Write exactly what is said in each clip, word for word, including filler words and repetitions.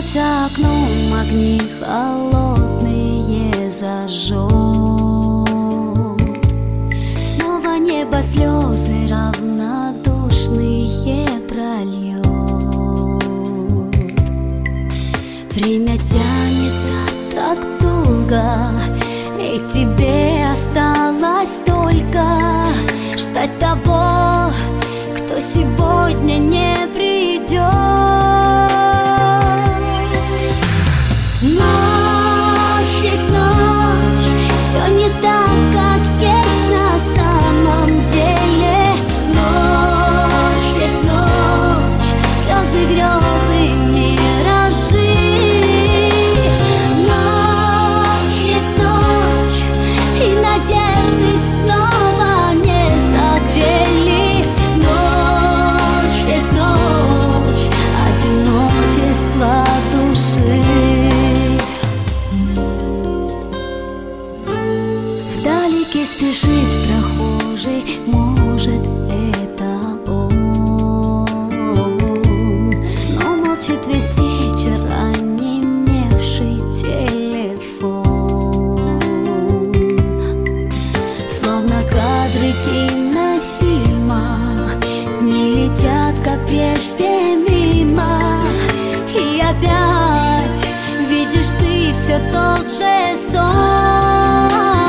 За окном огни холодные зажжет. Снова небо слезы равнодушные прольет. Время тянется так долго, и тебе осталось только ждать того, кто сегодня не придет. Ночь есть ночь, все не так, как есть на самом деле. Ночь есть ночь, слезы, грезы, миражи. Ночь есть ночь, и надежды снова не согрели. Ночь есть ночь, одиночество души. Вдалеке спешит прохожий, может, это он, но молчит весь вечер онемевший телефон. Словно кадры кинофильма не летят, как прежде, мимо. И опять видишь ты все тот же сон.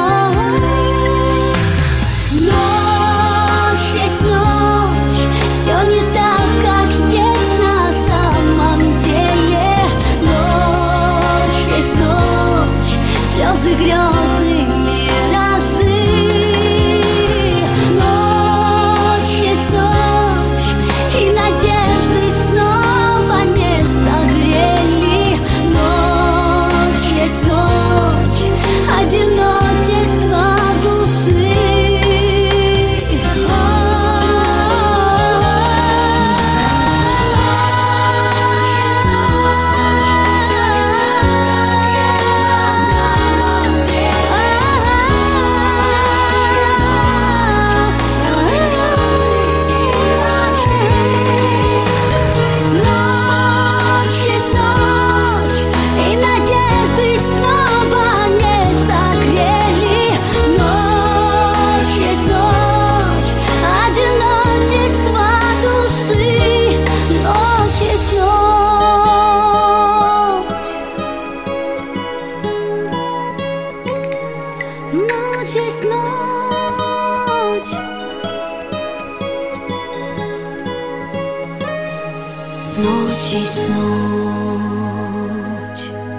Ночь есть ночь, все не так, как есть на самом деле. Ночь есть ночь, слезы, грезы, миражи. Ночь есть ночь, и надежды снова не согрели. Ночь есть ночь, одиночество души. Ночь есть ночь, ночь есть ночь.